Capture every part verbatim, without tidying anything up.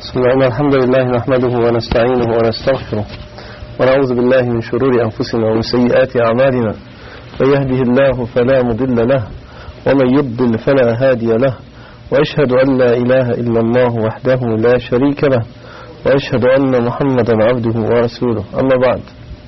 بسم الله الحمد لله نحمده ونستعينه ونستغفره ونعوذ بالله من شرور أنفسنا ومن سيئات أعمالنا من يهده الله فلا مضل له ومن يضلل فلا هادي له وأشهد أن لا إله إلا الله وحده لا شريك له وأشهد أن محمدا عبده ورسوله. أما بعد.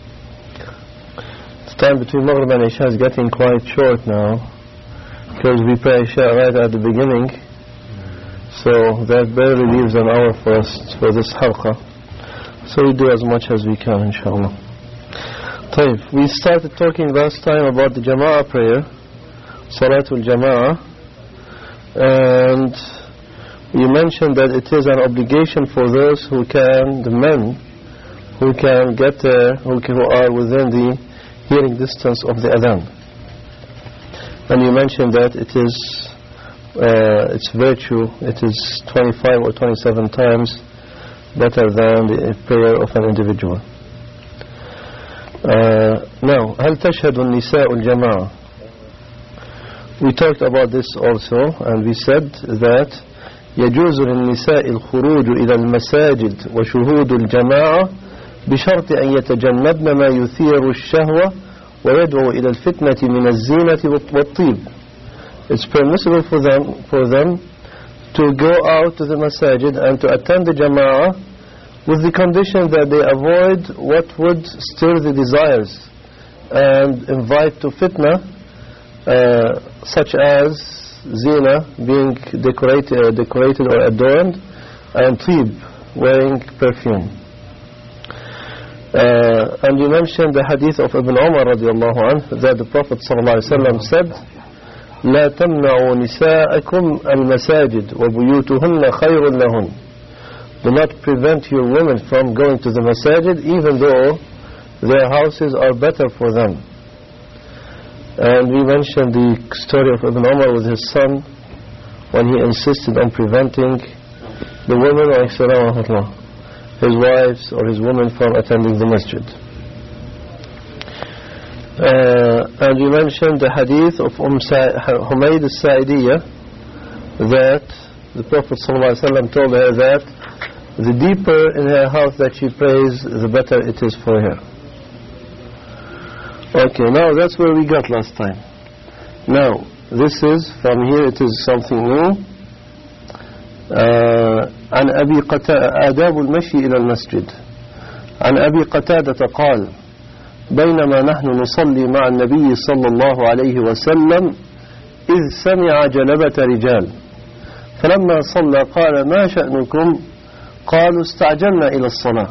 The time between Maghrib and Isha is getting quite short now because we pray Isha right at the beginning, so that barely leaves an hour for us for this halqa. So we do as much as we can, inshallah. طيب, we started talking last time about the Jama'ah prayer, Salatul Jama'ah, and we mentioned that it is an obligation for those who can, the men, who can get there, who, can, who are within the hearing distance of the adhan. And you mentioned that it is uh, its virtue, it is twenty-five or twenty-seven times better than the prayer of an individual. Uh, now, هل تشهد النساء الجماعة? We talked about this also, and we said that يجوز للنساء الخروج إلى المساجد وشهود الجماعة بشرط أن يتجنبن ما يثير الشهوة ويدعو إلى الفتنة من الزينة والطيب. It's permissible for them, for them to go out to the masajid and to attend the jama'ah with the condition that they avoid what would stir the desires and invite to fitna, uh, such as zina, being decorated, uh, decorated or adorned, and tib, wearing perfume. Uh, and you mentioned the hadith of Ibn Umar radiallahu anhu, that the Prophet sallallahu alaihi wasallam said, لا تمنعوا نساءكم المساجد وبيوتهن خير لهن. Do not prevent your women from going to the masajid, even though their houses are better for them. And we mentioned the story of Ibn Umar with his son when he insisted on preventing the women, his wives or his women, from attending the masjid. Uh, and we mentioned the hadith of Umm Humayd al-Sa'idiyya, that the Prophet ﷺ told her that the deeper in her house that she prays, the better it is for her. Okay, now that's where we got last time. Now, this is, from here it is something new. عن أبي قتادة آداب المشي إلى المسجد. عن أبي قتادة قال بينما نحن نصلي مع النبي صلى الله عليه وسلم إذ سمع جلبة رجال فلما صلى قال ما شأنكم؟ قالوا استعجلنا إلى الصلاة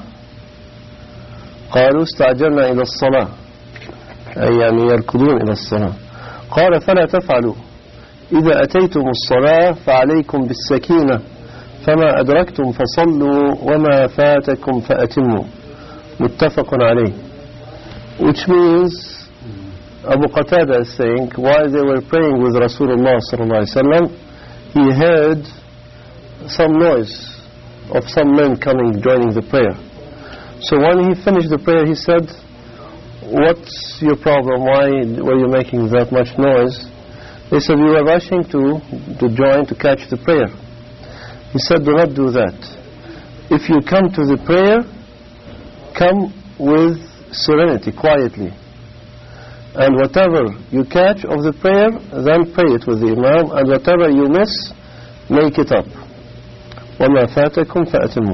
قالوا استعجلنا إلى الصلاة أي يعني يركضون إلى الصلاة. قال فلا تفعلوا إذا أتيتم الصلاة فعليكم بالسكينة فما أدركتم فصلوا وما فاتكم فأتموا. متفق عليه. Which means Abu Qatada is saying, while they were praying with Rasulullah sallallahu alaihi wasallam, he heard some noise of some men coming, joining the prayer. So when he finished the prayer, he said, what's your problem? Why were you making that much noise? They said, we were rushing to, to join, to catch the prayer. He said, do not do that. If you come to the prayer, come with serenity, quietly. And whatever you catch of the prayer, then pray it with the Imam, and whatever you miss, make it up. وَمَا فَاتَكُمْ فَأَتِمُوا.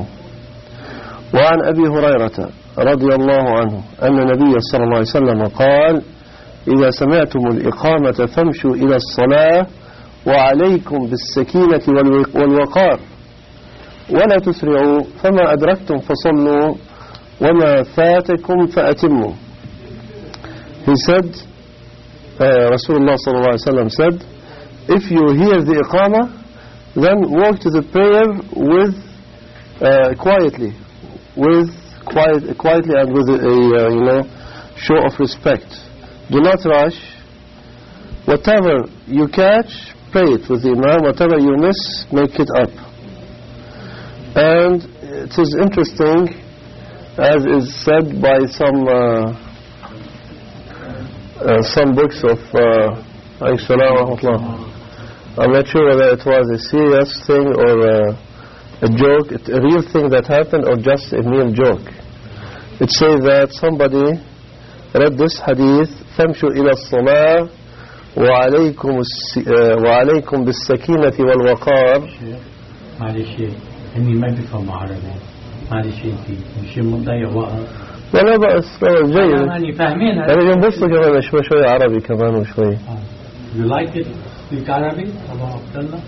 وعن أبي هريرة رضي الله عنه أن النبي صلى الله عليه وسلم قال إذا سمعتم الإقامة فامشوا إلى الصلاة وعليكم بالسكينة والوقار ولا تسرعوا فما أدركتم فصلوا وما فاتكم فأتموا. He said, uh, Rasulullah sallallahu alaihi wasallam said, if you hear the iqamah, then walk to the prayer with uh, quietly, with quiet, quietly and with a, a uh, you know show of respect. Do not rush. Whatever you catch, pray it with the Imam. Whatever you miss, make it up. And it is interesting, as is said by some uh, uh, some books of uh, I'm not sure whether it was a serious thing or uh, a joke, a real thing that happened, or just a mere joke? It says that somebody read this hadith, فَامْشُوا إِلَى الصَّلَاةِ وَعَلَيْكُمْ, وعليكم بالسكينة والوقار. معلش اني ما بفهم عربي، معلش انتي مش مضيع وقت. لا لا بأس، جيد. أنا فاهمين. أنا جنبص كمان شوي شوي عربي كمان وشوي. You like it? Speak Arabic? أبو عبد الله؟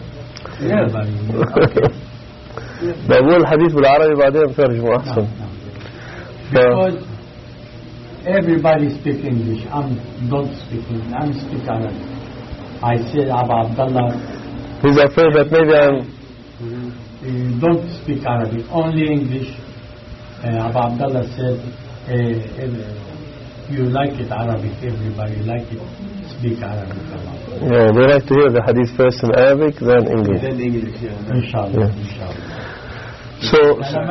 بقول الحديث بالعربي بعدين ترجمه أحسن. Because everybody speak English. I don't speak English. I speak Arabic. I said Abu Abdullah. He's afraid that maybe I'm. You don't speak Arabic, only English. Uh, Abu Abdullah said, uh, uh, you like it Arabic, everybody like it, speak Arabic. Yeah, they like to hear the hadith first in Arabic, then English. Then English, yeah. Inshallah, yeah. Inshallah. So,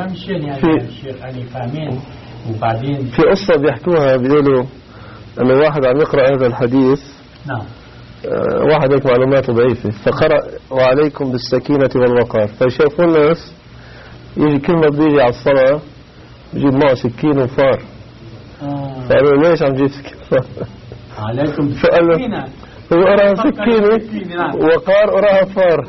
في قصة بيحكوها بيقولوا أن واحد عم يقرأ هذا الحديث. نعم. واحد هيك معلوماته ضعيفة فقرأ وعليكم بالسكينة والوقار فيشوفوا الناس يجي كل ما بيجي على الصلاة بيجيب معه سكين وفار فقالوا ليش عم جيب سكين وفار عليكم بالسكينة هو أراها سكينة وقار أراها فار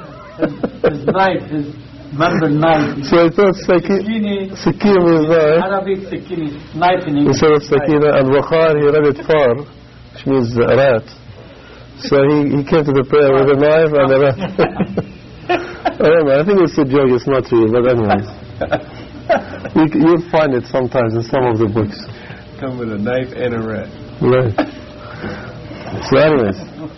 Remember knife. So I thought Sakina is knife. Arabic Sakina, knife in English. Instead of Sakina and Waqar he read it far, which means uh, rat. So he, he came to the prayer with a knife and a rat. I don't know, I think it's a joke, it's not real, but anyways. you, you'll find it sometimes in some of the books. Come with a knife and a rat. Right. So anyways.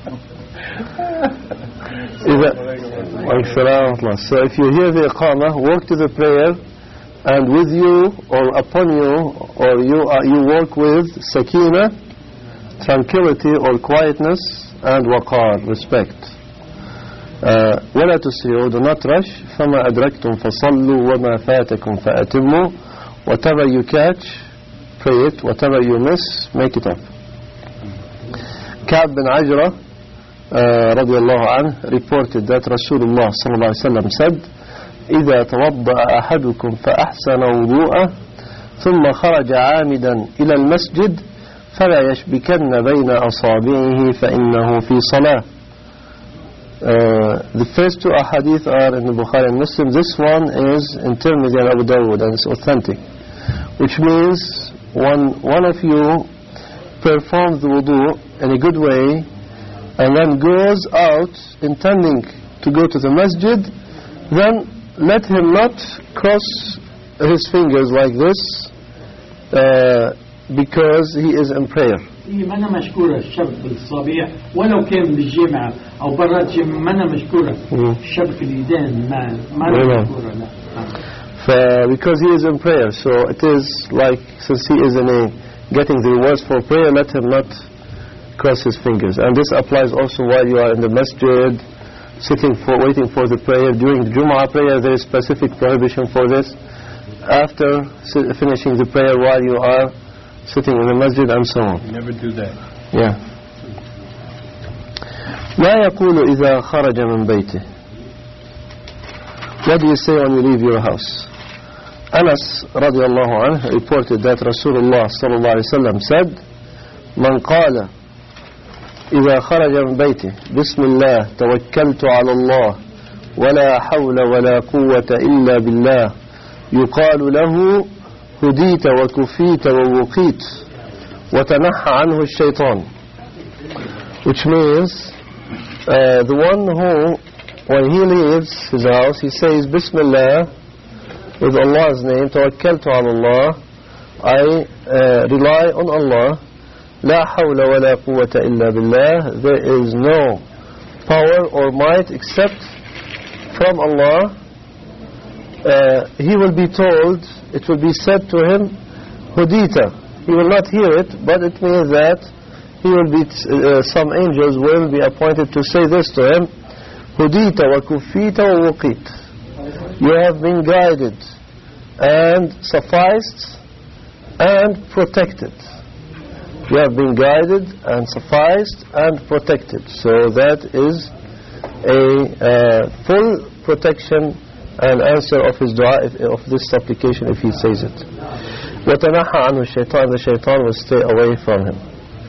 So if you hear the Iqamah, walk to the prayer, and with you or upon you, or you uh, you walk with Sakina, tranquility or quietness, and Waqar, respect. ولا تسرعوا, do not rush. فما أدركتم فصلوا وما فاتكم فأتموا. Whatever you catch, pray it. Whatever you miss, make it up. Ka'b bin Ajra Uh, رضي الله عنه reported that Rasulullah صلى الله عليه وسلم said إذا توضأ أحدكم فأحسن وضوءه ثم خرج عامدا إلى المسجد فلا يشبكن بين أصابعه فإنه في صلاة. uh, The first two ahadith are in the Bukhari and Muslim. This one is in Tirmidhi and Abu Dawud and it's authentic, which means when one of you performs the wudu in a good way and then goes out intending to go to the masjid, then let him not cross his fingers like this uh, because he is in prayer. أنا مشكورة الشبك بالصبيح ولو كان بالجامعة أو برات جامعة أنا مشكورة الشبك اليدين ما ما مشكورة لا. Because he is in prayer, so it is like since he is in a getting the rewards for prayer, let him not cross his fingers. And this applies also while you are in the masjid, sitting for, waiting for the prayer. During the Jumu'ah prayer, there is specific prohibition for this. After finishing the prayer, while you are sitting in the masjid, and so on. You never do that. Yeah. لا يقول إذا خرج من بيته. What do you say when you leave your house? Anas رضي الله عنه reported that Rasulullah صلى الله عليه وسلم said من قال إذا خرج من بيته بسم الله توكلت على الله ولا حول ولا قوة إلا بالله يقال له هديت وكفيت ووقيت وتنحى عنه الشيطان. Which means uh, the one who when he leaves his house he says Bismillah with Allah's name, توكلت على الله, I uh, rely on Allah, لا حول ولا قوة إلا بالله, there is no power or might except from Allah. Uh, he will be told, it will be said to him, Hudita. He will not hear it, but it means that he will be, uh, some angels will be appointed to say this to him, Hudita wa kufita wa wuqit. You have been guided and sufficed and protected. You have been guided and sufficed and protected. So that is a uh, full protection an answer of his dua, if, of this supplication if he says it. وَتَنَحَّى عَنْهُ الشَّيْطَانِ The shaitan will stay away from him.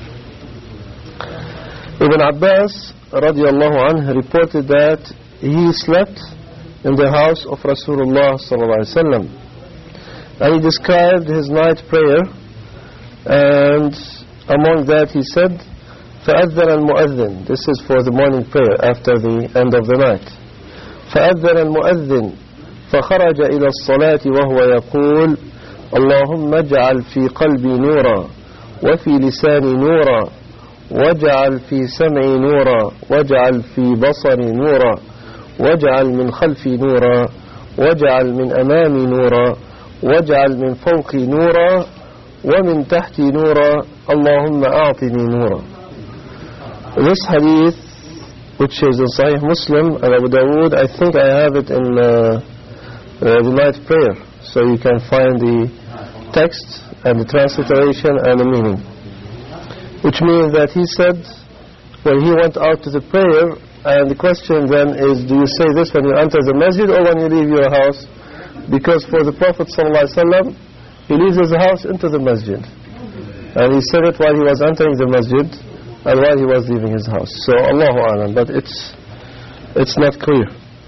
Ibn Abbas radiallahu anhu reported that he slept in the house of Rasulullah sallallahu alaihi wasallam, and he described his night prayer, and among that he said, فَأَذَّنَ الْمُؤَذِّنِ This is for the morning prayer after the end of the night. فأذن المؤذن فخرج إلى الصلاة وهو يقول اللهم اجعل في قلبي نورا وفي لساني نورا واجعل في سمعي نورا واجعل في بصري نورا واجعل من خلفي نورا واجعل من أمامي نورا واجعل من فوقي نورا ومن تحتي نورا اللهم أعطني نورا. This hadith, which is in Sahih Muslim and Abu Dawood, I think I have it in uh, uh, the night prayer, so you can find the text and the transliteration and the meaning. Which means that he said when he went out to the prayer, and the question then is, do you say this when you enter the masjid or when you leave your house? Because for the Prophet ﷺ, he leaves his house into the masjid, and he said it while he was entering the masjid and while he was leaving his house. So Allahu A'lam, but it's it's not clear.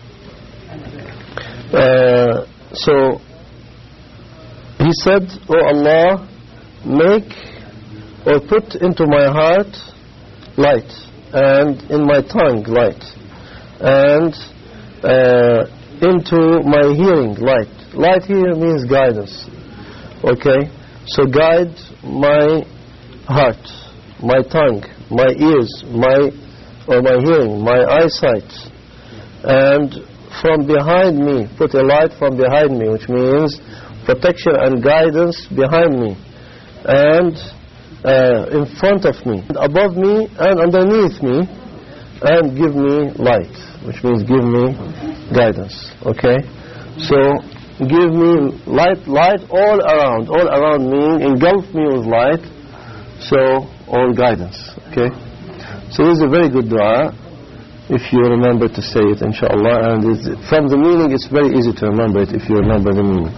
Uh, so he said, "Oh Allah, make or put into my heart light, and in my tongue light, and uh, into my hearing light." Light here means guidance. Okay, so guide my heart, my tongue, my ears, my or my hearing, my eyesight, and from behind me, put a light from behind me, which means protection and guidance behind me, and uh, in front of me, and above me, and underneath me, and give me light, which means give me guidance. Okay, so give me light, light all around, all around me, engulf me with light, so all guidance. Okay, so this is a very good dua if you remember to say it, inshallah, and it's, from the meaning it's very easy to remember it if you remember the meaning.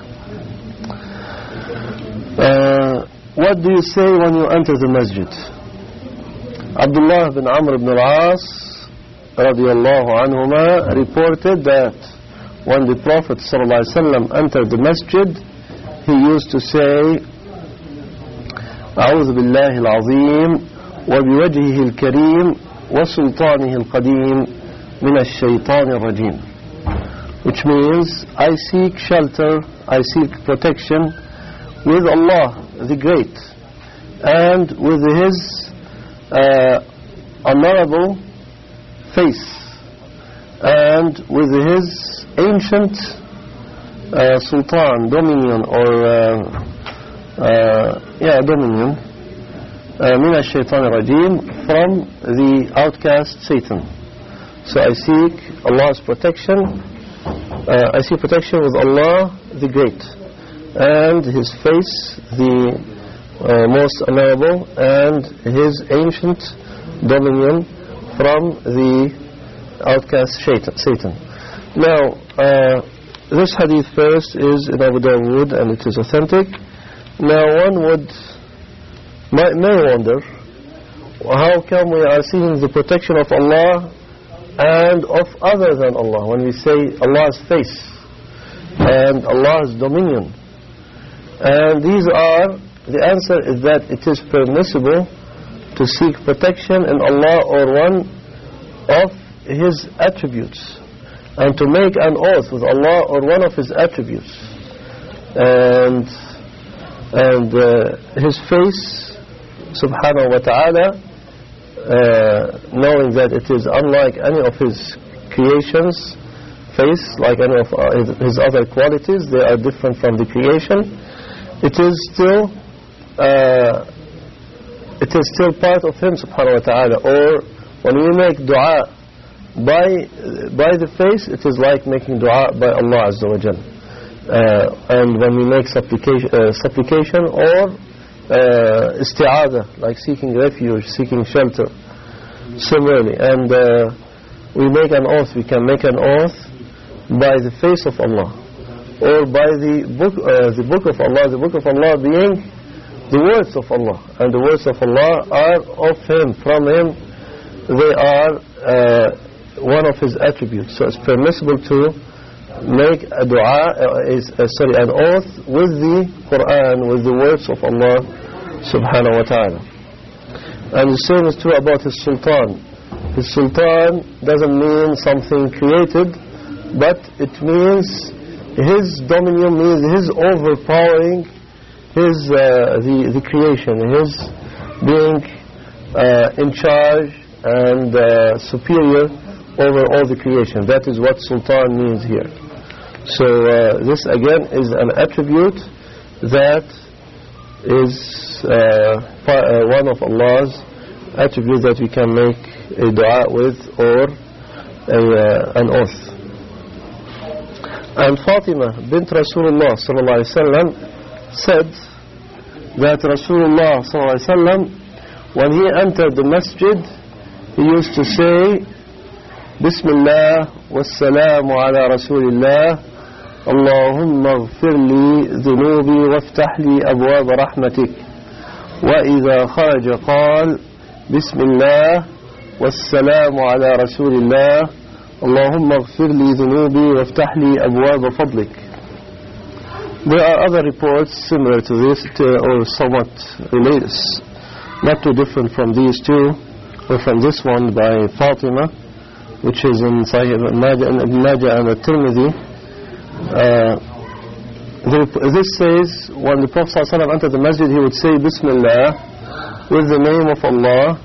Uh, what do you say when you enter the masjid? Abdullah bin Amr ibn al-As radiyallahu anhuma reported that when the Prophet sallallahu alaihi wasallam entered the masjid, he used to say, أعوذ بالله العظيم وبوجهه الكريم وسلطانه القديم من الشيطان الرجيم, which means I seek shelter, I seek protection with Allah the Great, and with His uh, honorable face, and with His ancient uh, sultan, dominion, or uh, uh, yeah, dominion, min al-shaytan al-rajim, from the outcast Satan. So I seek Allah's protection, uh, I seek protection with Allah the Great, and His face, the uh, most honorable, and His ancient dominion from the outcast Satan. Now, uh, this hadith first is in Abu Dawood, and it is authentic. Now one would may, may wonder, how come we are seeing the protection of Allah and of other than Allah when we say Allah's face and Allah's dominion? And these are, the answer is that it is permissible to seek protection in Allah or one of His attributes, and to make an oath with Allah or one of His attributes, and and uh, His face subhanahu wa ta'ala, uh, knowing that it is unlike any of His creations face, like any of uh, His other qualities, they are different from the creation. It is still uh, it is still part of Him subhanahu wa ta'ala. Or when we make dua by by the face, it is like making dua by Allah azza wa jal. Uh, and when we make supplication, uh, supplication or uh, isti'adah, like seeking refuge, seeking shelter, similarly. And uh, we make an oath, we can make an oath by the face of Allah, or by the book, uh, the book of Allah, the book of Allah being the words of Allah, and the words of Allah are of Him, from Him, they are uh, one of His attributes. So it's permissible to make a dua, uh, is, uh, sorry, an oath with the Quran, with the words of Allah subhanahu wa ta'ala. And the same is true about His sultan. His sultan doesn't mean something created, but it means His dominion, means His overpowering His uh, the, the creation, His being uh, in charge and uh, superior over all the creation. That is what sultan means here. So uh, this again is an attribute that is uh, uh, one of Allah's attributes that we can make a dua with, or a, uh, an oath. And Fatima bint Rasulullah sallallahu alaihi wasallam said that Rasulullah sallallahu alaihi wasallam, when he entered the masjid, he used to say, Bismillah wassalamu ala Rasulillah, اللهم اغفر لي ذنوبي وافتح لي أبواب رحمتك. وإذا خرج قال بسم الله والسلام على رسول الله اللهم اغفر لي ذنوبي وافتح لي أبواب فضلك. There are other reports similar to this, to, or somewhat related, not too different from these two, or from this one by Fatima, which is in Sahih Ibn Majah and At-Tirmidhi. Uh, this says, when the Prophet ﷺ entered the masjid, he would say Bismillah with the name of Allah,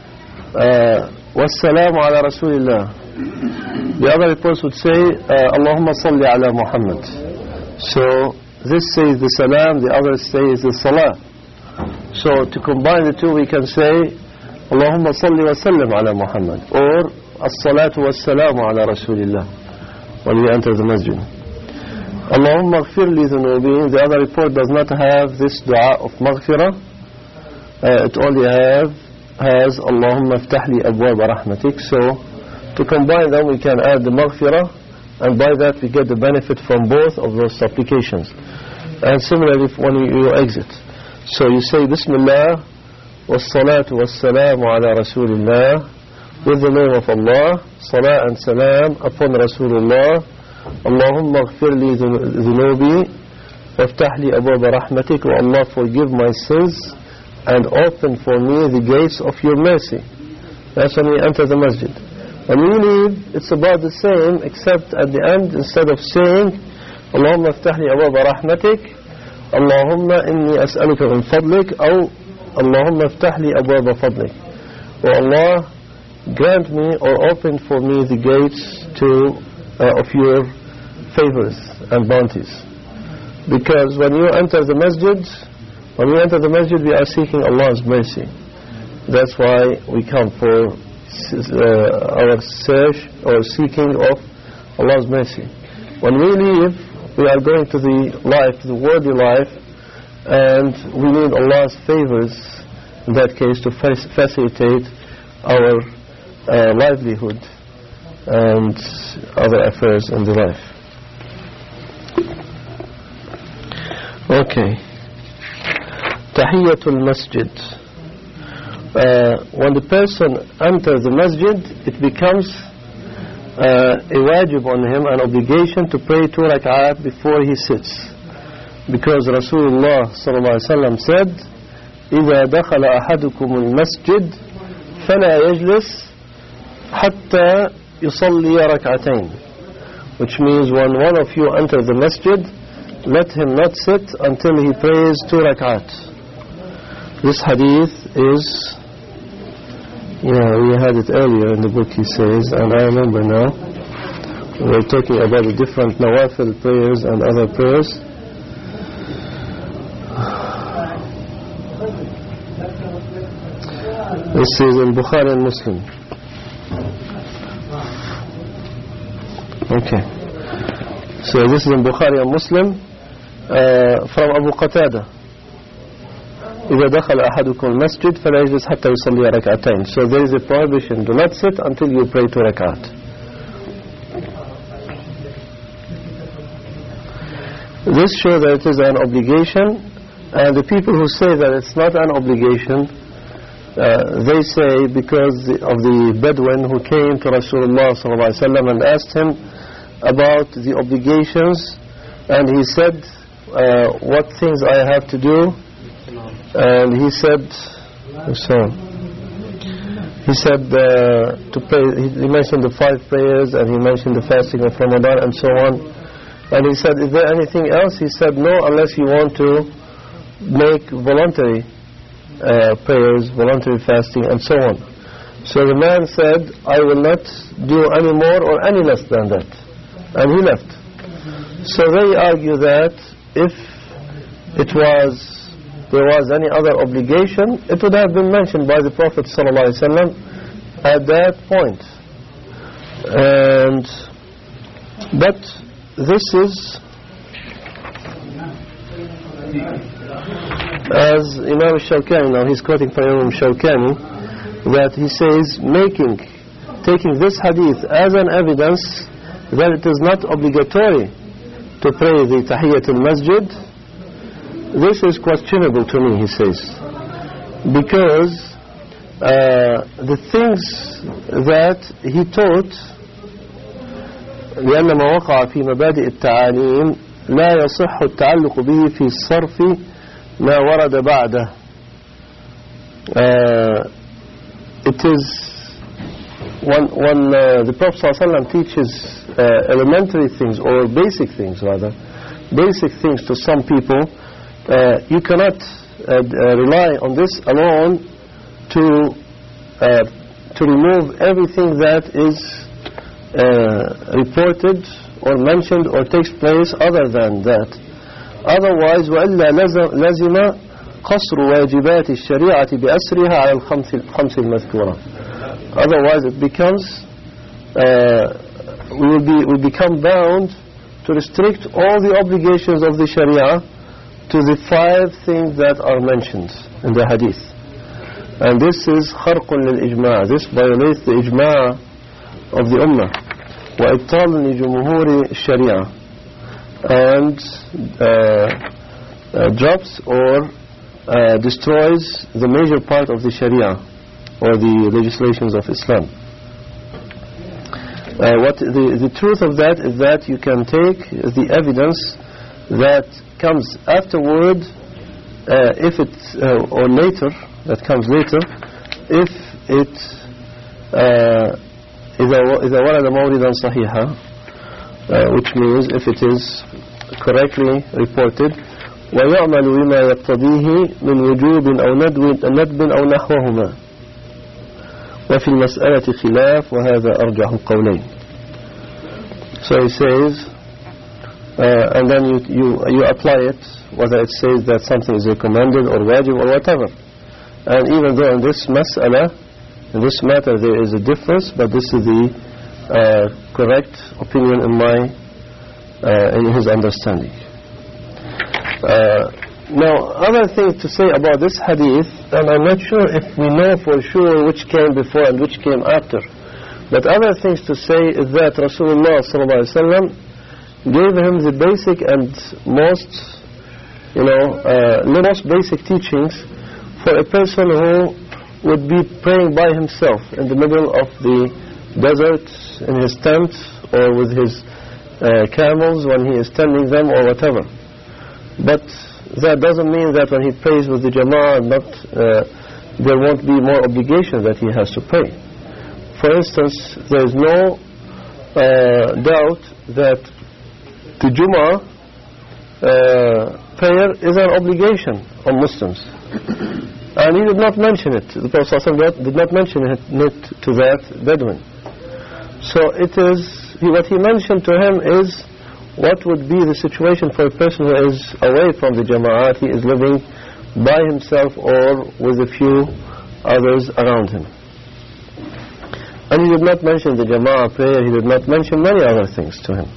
wassalamu ala Rasulillah. The other reports would say uh, Allahumma salli ala Muhammad. So this says the salam, the other says the salah. So to combine the two, we can say Allahumma salli wa sallim ala Muhammad, or as-salatu was-salamu ala Rasulillah when we enter the masjid. Allahumma ghfir li dhunubi. The other report does not have this dua of maghfirah. Uh, it only have has Allahumma iftah li abwab rahmatik. So to combine them, we can add the maghfirah, and by that we get the benefit from both of those supplications. And similarly when you, you exit, so you say Bismillah was-salatu was-salamu ala Rasulillah, with the name of Allah, salah and salam upon Rasulullah. Allahumma ghfir li dhunubi waftah li abwab rahmatik. O Allah, forgive my sins and open for me the gates of your mercy. That's when we enter the masjid. When we leave, it's about the same, except at the end, instead of saying Allahumma iftah li abwab rahmatik, Allahumma inni as'aluka min fadlik, or Allahumma iftah li abwab fadlik. O Allah, grant me or open for me the gates to uh, of your favors and bounties. Because when you enter the masjid, when we enter the masjid, we are seeking Allah's mercy. That's why we come for uh, our search or seeking of Allah's mercy. When we leave, we are going to the life, the worldly life, and we need Allah's favors in that case to facilitate our uh, livelihood and other affairs in the life. Okay. Tahiyatul Masjid. Uh, when the person enters the masjid, it becomes uh, a wajib on him, an obligation to pray two rak'at before he sits. Because Rasulullah sallallahu alaihi wasallam said, إِذَا دَخَلَ أَحَدُكُمُ الْمَسْجِدِ فَلَا يَجْلِسْ حَتَّى يصلي ركعتين, which means when one of you enters the masjid, let him not sit until he prays two rak'at. This hadith is, yeah, we had it earlier in the book, he says, and I remember now. We were talking about the different nawafil prayers and other prayers. This is in Bukhari and Muslim. Okay. So this is in Bukhari and Muslim uh, from Abu Qatada. إذا دخل أحدكم المسجد فلا يجلس حتى يصلي ركعتين. So there is a prohibition. Do not sit until you pray two rakat. This shows that it is an obligation, and the people who say that it's not an obligation, uh, they say because of the Bedouin who came to Rasulullah sallallahu alaihi wasallam and asked him about the obligations, and he said, uh, what things I have to do, and he said, so he said uh, to pray. He mentioned the five prayers, and he mentioned the fasting of Ramadan and so on. And he said, is there anything else? He said, no, unless you want to make voluntary uh, prayers, voluntary fasting, and so on. So the man said, I will not do any more or any less than that. And he left. So they argue that if it was, there was any other obligation, it would have been mentioned by the Prophet ﷺ at that point. And, but this is, as Imam Shawkani, now he's quoting from Imam Shawkani, that he says, making, taking this hadith as an evidence that it is not obligatory to pray the Tahiyyatul Masjid, this is questionable to me, he says, because uh, the things that he taught, لأن ما وقع في مبادئ التعاليم لا يصح التعلق به في الصرف ما ورد بعده. Uh, it is when, when uh, the Prophet ﷺ teaches uh, elementary things or basic things rather, basic things to some people, uh, you cannot uh, uh, rely on this alone to uh, to remove everything that is uh, reported or mentioned or takes place other than that. Otherwise, وإلا لزم قصر واجبات الشريعة بأسرها على الخمس الخمس المذكورة. Otherwise, it becomes uh, we will be we become bound to restrict all the obligations of the Sharia to the five things that are mentioned in the Hadith, and this is خرق للإجماع. This violates the إجماع of the Ummah, وإبطال لجمهور الشريعة, and uh, uh, drops or uh, destroys the major part of the Sharia or the legislations of Islam. Uh, what the, the truth of that is that you can take the evidence that comes afterward, uh, if it uh, or later, that comes later, if it uh, إذا ورد موردا صحيحا, uh, which means if it is correctly reported, ويعمل بما يقتضيه من وجوب أو ندب أو نحوهما، وفي المسألة خلاف وهذا أرجح القولين. So he says, uh, and then you, you you apply it, whether it says that something is recommended or wajib or whatever. And even though in this mas'ala, in this matter there is a difference, but this is the uh, correct opinion in my uh, in his understanding. Uh, now, other things to say about this hadith, and I'm not sure if we know for sure which came before and which came after, but other things to say is that Rasulullah sallallahu alaihi wasallam gave him the basic and most, you know, uh, the most basic teachings for a person who would be praying by himself in the middle of the desert in his tent or with his uh, camels when he is tending them or whatever. But that doesn't mean that when he prays with the Jama'ah, not, uh, there won't be more obligation that he has to pray. For instance, there is no uh, doubt that the Jumu'ah uh, prayer is an obligation on Muslims. And he did not mention it. The Prophet ﷺ did not mention it, it to that Bedouin. So it is, he, what he mentioned to him is what would be the situation for a person who is away from the Jama'at, he is living by himself or with a few others around him. And he did not mention the Jama'ah prayer, he did not mention many other things to him.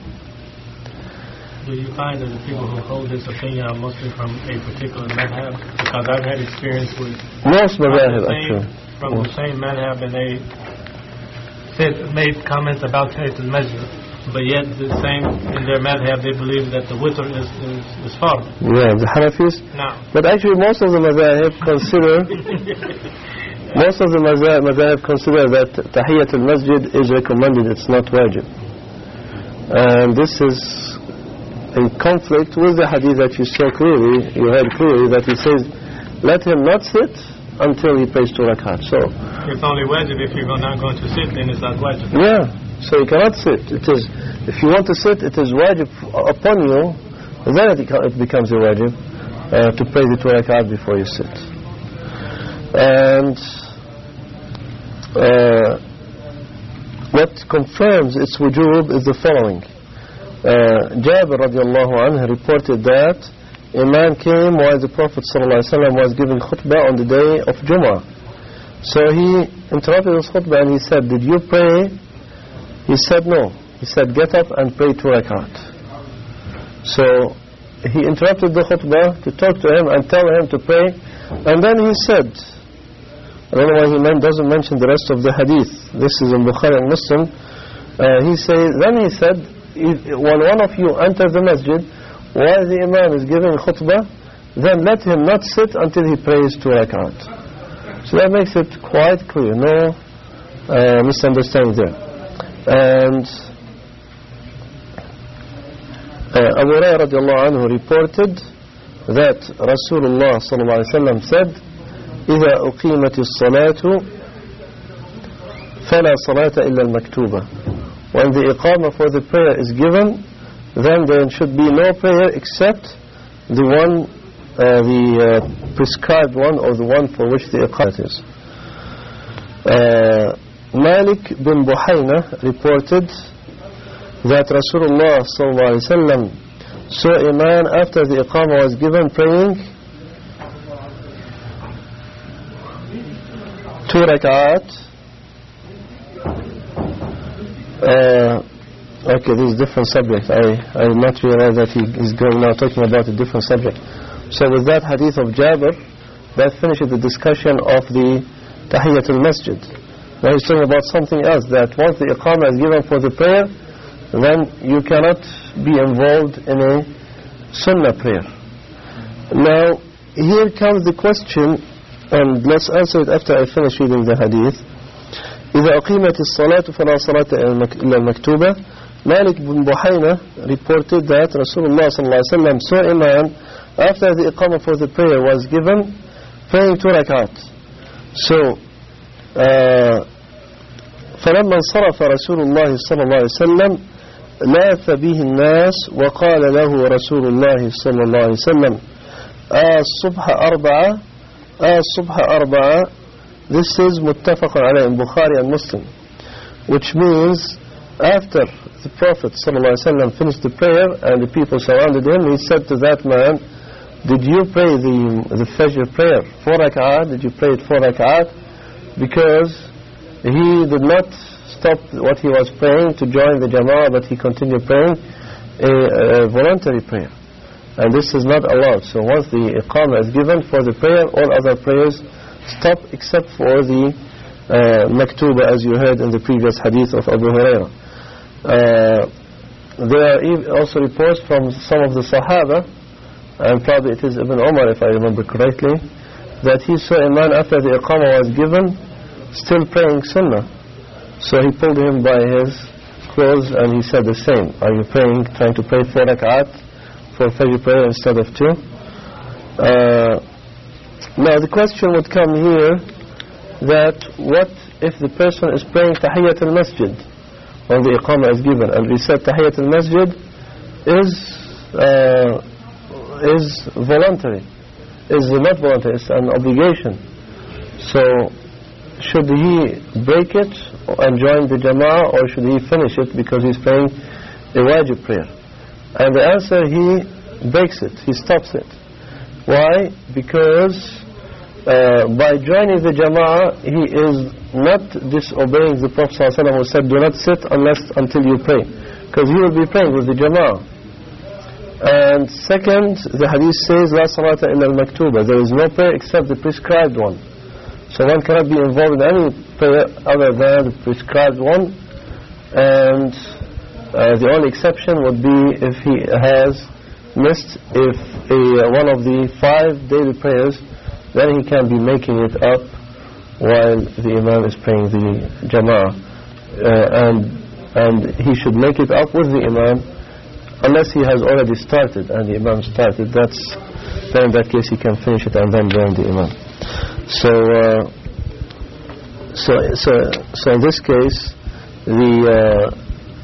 Do you find that the people who hold this opinion are mostly from a particular madhab? Because I've had experience with most madhab, actually. From the same madhab, and they said, made comments about Tahiyatul Masjid. But yet, the same in their madhab, they believe that the witr is is, is fard. Yeah, the Hanafis. No. But actually, most of the madhab consider most of the madhab, madhab consider that Tahiyyat al-Masjid is recommended. It's not wajib. And this is in conflict with the hadith that you saw clearly. You heard clearly that he says, "Let him not sit until he prays two rakat." So it's only wajib if you're not going to sit, then it's not wajib. Yeah. So you cannot sit. It is, if you want to sit, it is wajib upon you. Then it, it becomes a wajib uh, to pray the two rakat before you sit. And uh, what confirms its wujub is the following. Uh, Jabir radiallahu anhu reported that a man came while the Prophet sallallahu alaihi wasallam was giving khutbah on the day of Jum'ah. So he interrupted his khutbah and he said, "Did you pray?" He said, "No." He said, "Get up and pray two rakat." So he interrupted the khutbah to talk to him and tell him to pray. And then he said, I don't know why he meant, doesn't mention the rest of the hadith. This is in Bukhari and Muslim. Uh, he said, then he said, when one of you enters the masjid while the imam is giving khutbah, then let him not sit until he prays two rakat. So that makes it quite clear. No uh, misunderstanding there. And uh, Abu Hurairah radiallahu anhu reported that Rasulullah sallallahu alaihi wasallam said, إذا أقيمت الصلاة فلا صلاة إلا المكتوبة. When the iqamah for the prayer is given, then there should be no prayer except the one, uh, the uh, prescribed one, or the one for which the iqamah is. Uh, Malik bin Buhayna reported that Rasulullah sallallahu alaihi wasallam saw a man after the iqamah was given praying two rakat. Uh, okay, this is a different subject. I, I did not realize that he is going now talking about a different subject. So with that hadith of Jabir, that finishes the discussion of the Tahiyyat al-Masjid. Now he's talking about something else, that once the iqamah is given for the prayer, then you cannot be involved in a sunnah prayer. Now, here comes the question, and let's answer it after I finish reading the hadith. إذا أقيمت الصلاة فلا صلاة إلا المكتوبة. Malik bin Buhayna reported that Rasulullah sallallahu alaihi wasallam saw a man after the iqamah for the prayer was given praying two rakat. So فلما انصرف رسول الله صلى الله عليه وسلم لاث به الناس وقال له رسول الله صلى الله عليه وسلم الصبح أربعة الصبح أربعة. This is muttafaq alayh in Bukhari and Muslim, which means after the Prophet ﷺ finished the prayer and the people surrounded him, he said to that man, "Did you pray the the Fajr prayer four rak'at? Did you pray it four rak'at?" Because he did not stop what he was praying to join the Jama'ah, but he continued praying a, a voluntary prayer, and this is not allowed. So once the iqamah is given for the prayer, all other prayers stop except for the uh, maktuba, as you heard in the previous hadith of Abu Hurairah. Uh, there are also reports from some of the Sahaba, and probably it is Ibn Umar if I remember correctly, that he saw a man after the iqamah was given still praying sunnah. So he pulled him by his clothes and he said the same. Are you praying, trying to pray four rak'at for Fajr prayer instead of two? Uh, Now the question would come here, that what if the person is praying Tahiyyat al-Masjid when the iqamah is given, and we said Tahiyyat al-Masjid is uh, is voluntary, is not voluntary, it's an obligation. So should he break it and join the Jama'ah, or should he finish it because he's praying a wajib prayer? And the answer, he breaks it, he stops it. Why? Because Uh, by joining the Jama'ah, he is not disobeying the Prophet ﷺ who said, "Do not sit unless until you pray," because he will be praying with the Jama'ah. And second, the hadith says, "La salata illa al-maktuba." There is no prayer except the prescribed one. So one cannot be involved in any prayer other than the prescribed one. And Uh, the only exception would be if he has missed if a, one of the five daily prayers, then he can be making it up while the Imam is praying the Jama'ah. Uh, and, and he should make it up with the Imam unless he has already started and the Imam started. That's, then in that case he can finish it and then join the Imam. So, uh, so, so, so in this case, the uh,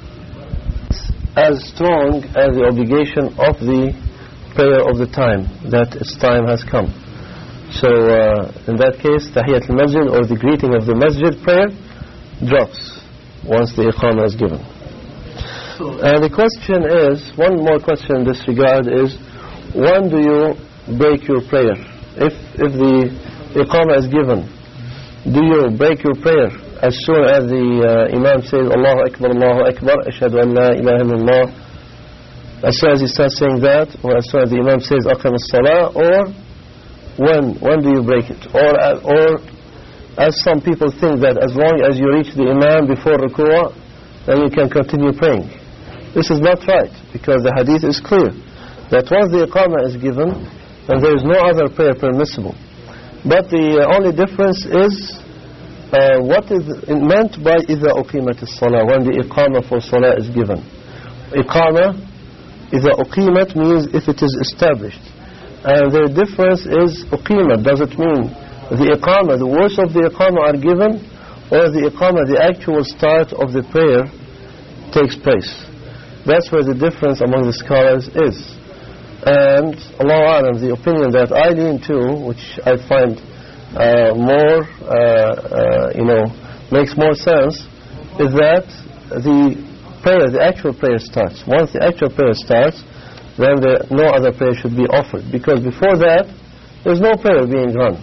as strong as the obligation of the prayer of the time, that its time has come. So uh, in that case, Tahiyyat al-Masjid or the greeting of the Masjid prayer drops once the Iqamah is given. And the question is, one more question in this regard is, when do you break your prayer? If, if the Iqamah is given, do you break your prayer as soon as the uh, Imam says Allahu Akbar, Allahu Akbar, Ashhadu an la ilaha illallah, as soon as he starts saying that, or as soon as the Imam says Aqim as-Salah, or when when do you break it? Or, uh, or as some people think that as long as you reach the Imam before Ruku'ah, then you can continue praying. This is not right, because the hadith is clear that once the Iqamah is given, then there is no other prayer permissible. But the uh, only difference is Uh, what is meant by إِذَا أُقِيمَتِ الصَّلَاةِ, when the Iqamah for Salah is given. Iqamah, إِذَا أُقِيمَت means if it is established. And the difference is أُقِيمَت, does it mean the Iqamah, the words of the Iqamah are given, or the Iqamah, the actual start of the prayer takes place. That's where the difference among the scholars is. And Allahu A'lam, the opinion that I lean to, which I find Uh, more, uh, uh, you know, makes more sense, is that the prayer, the actual prayer starts. Once the actual prayer starts, then the, no other prayer should be offered, because before that, there's no prayer being run.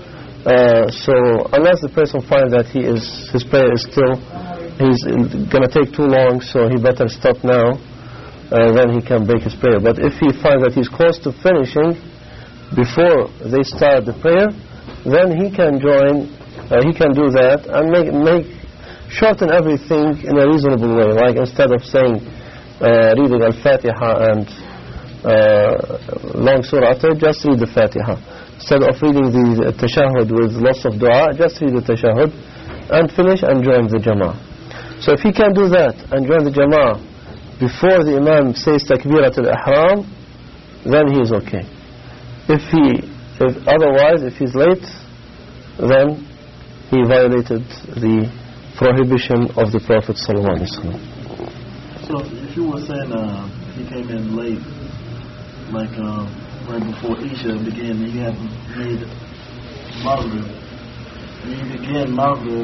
Uh, so, unless the person finds that he is, his prayer is still, he's going to take too long, so he better stop now, uh, then he can break his prayer. But if he finds that he's close to finishing before they start the prayer, then he can join, uh, he can do that and make, make shorten everything in a reasonable way. Like instead of saying, uh, reading Al-Fatiha and uh, long surah after, just read the Fatiha. Instead of reading the Tashahhud with lots of dua, just read the Tashahhud and finish and join the Jama'ah. So if he can do that and join the Jama'ah before the Imam says Takbirat al-Ihram, then he is okay. If he If otherwise, if he's late, then he violated the prohibition of the Prophet sallallahu alaihi wasallam. So, if you were saying uh, he came in late, like uh, right before Isha began, and you hadn't made Maghrib, and you began Maghrib,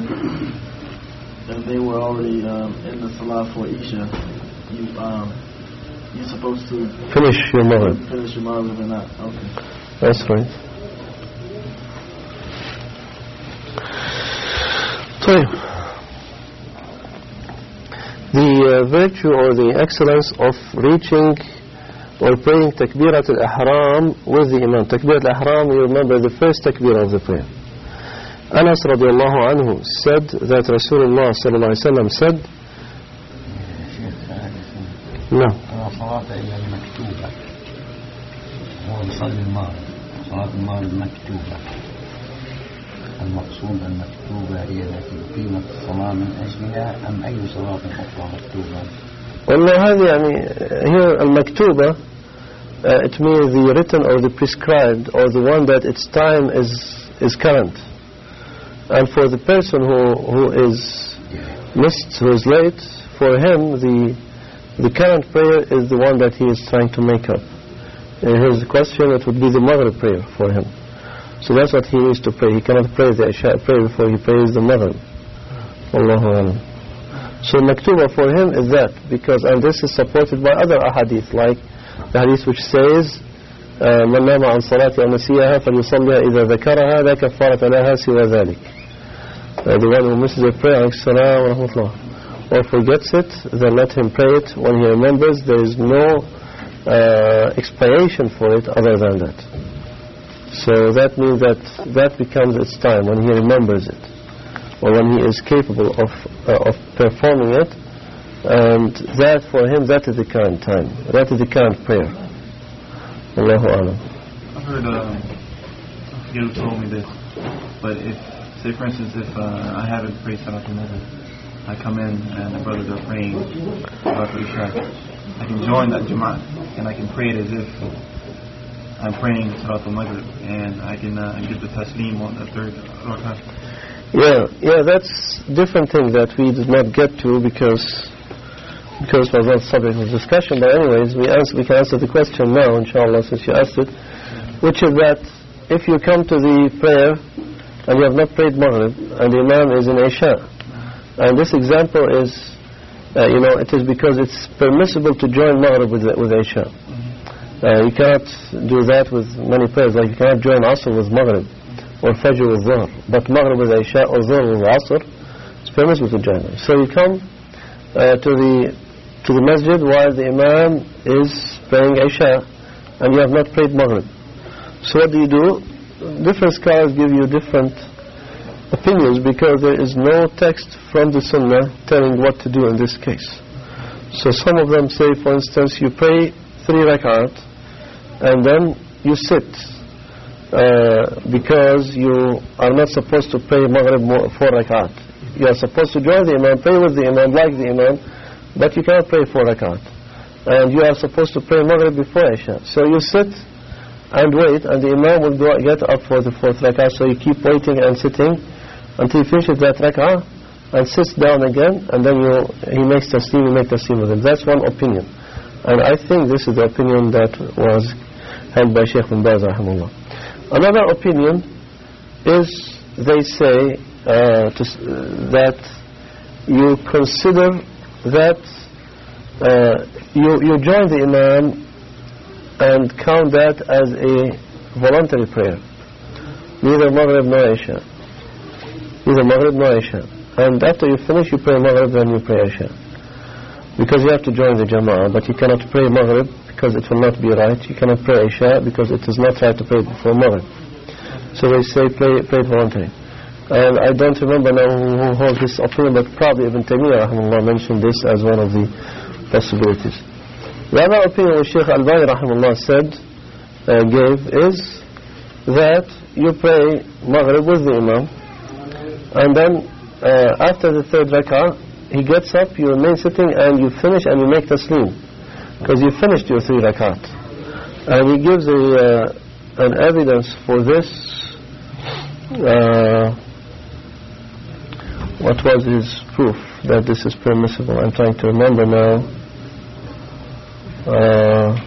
and they were already um, in the Salah for Isha, you um, you're supposed to finish your Maghrib. Finish your Maghrib and not okay. That's right. The uh, virtue or the excellence of reaching or praying Takbirat al-Ihram with the Imam. Takbirat al-Ihram, you remember the first Takbir of the prayer. Anas radiallahu anhu said that Rasulullah sallallahu alayhi wa sallam said, no. هو يصلي المغرب صلاة المغرب مكتوبة المقصود المكتوبة هي التي أقيمت الصلاة من أجلها أم أي صلاة أخرى مكتوبة؟ والله هذه يعني here المكتوبة uh, it means the written or the prescribed or the one that its time is is current. And for the person who who is missed, who is late, for him the the current prayer is the one that he is trying to make up. In his question, it would be the Maghrib prayer for him. So that's what he needs to pray. He cannot pray the Isha prayer before he prays the Maghrib. Allahu Alam. So Maktuba for him is that, because, and this is supported by other ahadith, like the hadith which says, من نام عن صلاة أو نسيها فليصليها إذا ذكرها لا كفارة لها سوى ذلك. The one who misses a prayer, السلام ورحمة الله, or forgets it, then let him pray it when he remembers. There is no Uh, expiation for it other than that. So that means that that becomes its time when he remembers it, or when he is capable of uh, of performing it, And that for him, that is the current time. That is the current prayer. Allahu Alam. I've heard, uh, I forget who told me this, but if, say for instance, if uh, I haven't prayed Salat al-Maghrib, I come in and the brothers are praying Salat al-Isha, I can join that Jama'at and I can pray it as if I'm praying Salat al-Maghrib, and I can uh, get the taslim on the third rak'ah. Yeah, yeah, that's different thing that we did not get to because because it was not subject of discussion. But anyways, we answer, we can answer the question now, inshallah, since you asked it, which is that if you come to the prayer and you have not prayed Maghrib and the Imam is in Isha, and this example is, uh, you know, it is because it's permissible to join Maghrib with with Isha. Uh, you cannot do that with many prayers. Like you cannot join Asr with Maghrib or Fajr with Dhuhr, but Maghrib with Isha or Dhuhr with Asr, it's permissible to join them. So you come uh, to the to the masjid while the Imam is praying Isha and you have not prayed Maghrib. So what do you do? Different scholars give you different opinions because there is no text from the Sunnah telling what to do in this case. So some of them say, for instance, you pray three rak'at and then you sit uh, because you are not supposed to pray Maghrib four rak'at. You are supposed to join the Imam, pray with the Imam, like the Imam, but you cannot pray four rak'at. And you are supposed to pray Maghrib before Isha. So you sit and wait, and the Imam will go, get up for the fourth rak'ah. So you keep waiting and sitting until he finishes that rak'ah and sits down again, and then you he makes taslim, you make taslim with him. That's one opinion. And I think this is the opinion that was held by Shaykh bin Baz rahimahullah. Another opinion is, they say uh, to, uh, that you consider that uh, you, you join the Imam and count that as a voluntary prayer. Neither Maghrib nor Isha. Neither Maghrib nor Isha. And after you finish, you pray Maghrib, then you pray Isha. Because you have to join the Jama'ah, but you cannot pray Maghrib because it will not be right. You cannot pray Isha because it is not right to pray before Maghrib. So they say pray, pray it voluntary. And I don't remember now who holds this opinion, but probably Ibn Taymiyyah rahimahullah mentioned this as one of the possibilities. The other opinion which Shaykh Albani rahimahullah said, uh, gave, is that you pray Maghrib with the Imam, and then uh, after the third rak'ah, he gets up, you remain sitting, and you finish and you make taslim, because you finished your three rakat. And he gives a, uh, an evidence for this. Uh, what was his proof that this is permissible? I'm trying to remember now. Uh,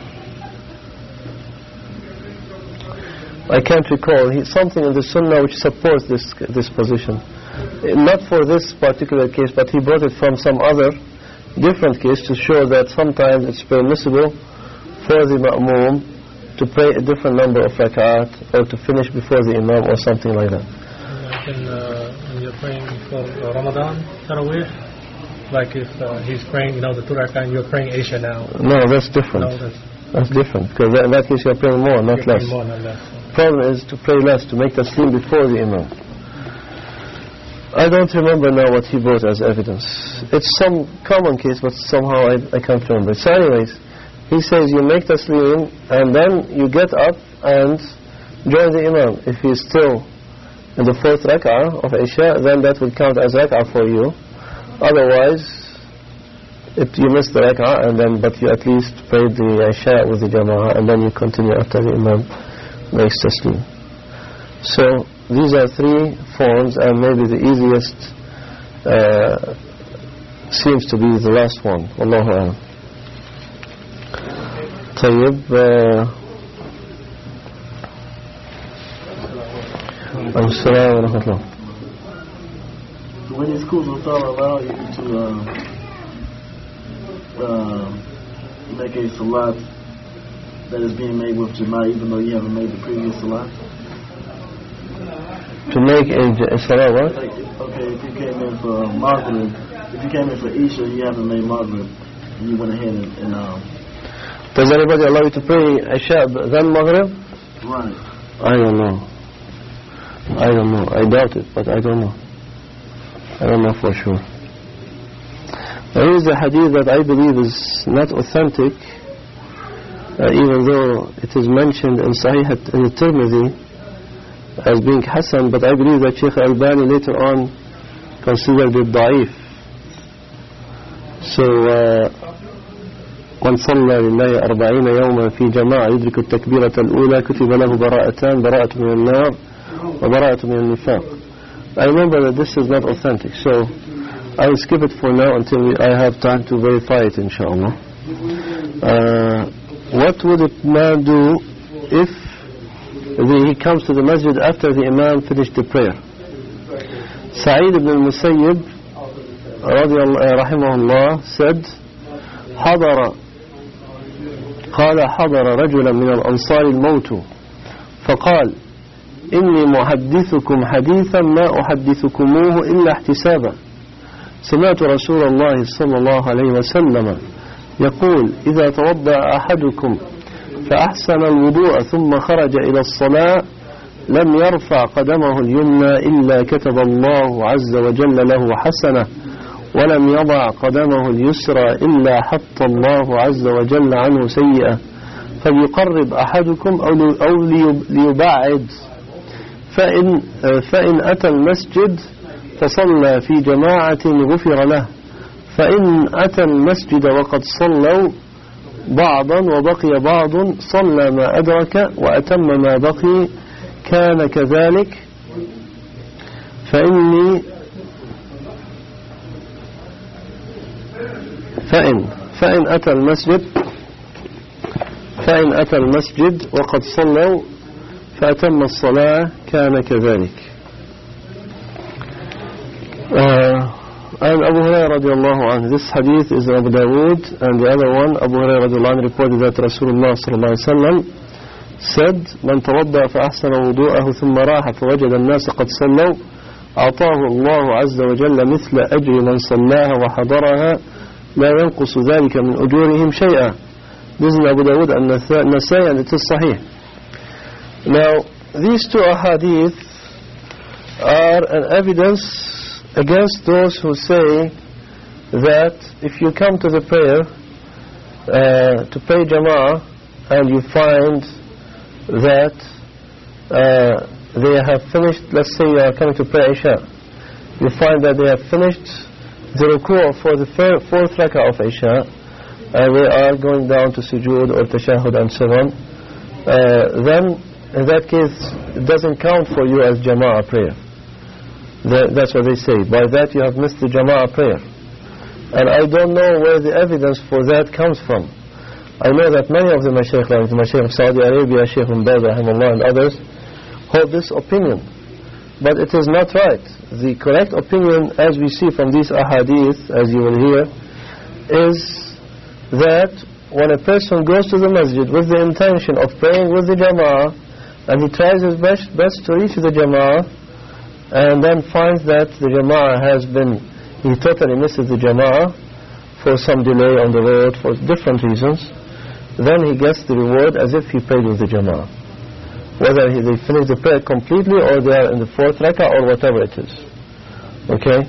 I can't recall. He, something in the Sunnah which supports this this position. Not for this particular case, but he brought it from some other different case to show that sometimes it's permissible for the ma'moom to pray a different number of rak'at or to finish before the Imam or something like that. Like in, uh, when you're praying for uh, Ramadan, Tarawih, like if uh, he's praying, you know, the two rak'at and you're praying Isha now. No, that's different. No, that's, that's different, because in that case you're praying more, not less. More, not less. Problem is to pray less, to make taslim before the Imam. I don't remember now what he brought as evidence. It's some common case, but somehow I, I can't remember. So anyways, he says you make taslim and then you get up and join the Imam. If he's still in the fourth rak'ah of Isha, then that will count as rak'ah for you. Otherwise, if you miss the rak'ah, and then but you at least prayed the Isha with the Jama'ah, and then you continue after the Imam makes taslim. So these are three forms, and maybe the easiest uh, seems to be the last one. Wallahu a'lam. Tayyib. As-salamu alaykum. When these schools will start allow you to uh, uh, make a salat that is being made with Jama'ah, even though you haven't made the previous salat? To make a, a salah, what? Like, okay, if you came in for Maghrib, if you came in for Isha, you haven't made Maghrib, and you went ahead and... and um, Does anybody allow you to pray Isha then Maghrib? Right. I don't know. I don't know. I doubt it, but I don't know. I don't know for sure. There is a hadith that I believe is not authentic, uh, even though it is mentioned in Sahih al-Tirmidhi as being Hasan, but I believe that Shaykh Albani later on considered it da'if. So, من صلى لله أربعين يوما في جماعة يدرك التكبيرة الأولى كتب له براءتان براءة من النار وبراءة من النفاق. I remember that this is not authentic, so I will skip it for now until we, I have time to verify it, inshallah. Uh, what would a man do if the, he comes to the masjid after the imam finished the prayer? Sa'id ibn al-Musayyib رحمه الله said, حضر قال حضر رجلا من الأنصار الموت فقال إني محدثكم حديثا ما أحدثكموه إلا احتسابا سمعت رسول الله صلى الله عليه وسلم يقول إذا توضأ أحدكم فأحسن الوضوء ثم خرج إلى الصلاة لم يرفع قدمه اليمنى إلا كتب الله عز وجل له حسنة ولم يضع قدمه اليسرى إلا حط الله عز وجل عنه سيئة فليقرب أحدكم أو ليبعد فإن, فإن أتى المسجد فصلى في جماعة غفر له فإن أتى المسجد وقد صلوا بعضا وبقي بعض صلى ما أدرك وأتم ما بقي كان كذلك فإني فإن فإن أتى المسجد فإن أتى المسجد وقد صلوا فأتم الصلاة كان كذلك. uh, And Abu Hurairah radiallahu anhu, this hadith is Abu Dawood, and the other one, Abu Hurairah radiallahu anhu reported that Rasulullah sallallahu alayhi wa sallam said, من توضأ فأحسن وضوءه ثم راح فوجد الناس قد صلوا أعطاه الله عز وجل مثل أجر من صلاها وحضرها لا ينقص ذلك من أجورهم شيئا. This is Abu Dawood and Nasai, and it is Sahih. Now, these two ahadith are an evidence against those who say that if you come to the prayer uh, to pray Jama'ah and you find that uh, they have finished, let's say you are coming to pray Isha, you find that they have finished the ruku' for the fourth rak'ah of Isha and they are going down to sujood or tashahud and so on, uh, then in that case it doesn't count for you as Jama'ah prayer. The, that's what they say. By that you have missed the Jama'ah prayer. And I don't know where the evidence for that comes from. I know that many of the Mashaykh, like the Mashaykh of Saudi Arabia, Shaykh Ibn Baz rahimahullah and others, hold this opinion. But it is not right. The correct opinion, as we see from these ahadith, as you will hear, is that when a person goes to the masjid with the intention of praying with the Jama'ah, and he tries his best, best to reach the Jama'ah, and then finds that the Jama'ah has been, he totally misses the Jama'ah for some delay on the road, for different reasons, then he gets the reward as if he prayed with the Jama'ah. Whether he, they finish the prayer completely or they are in the fourth rak'ah or whatever it is. Okay?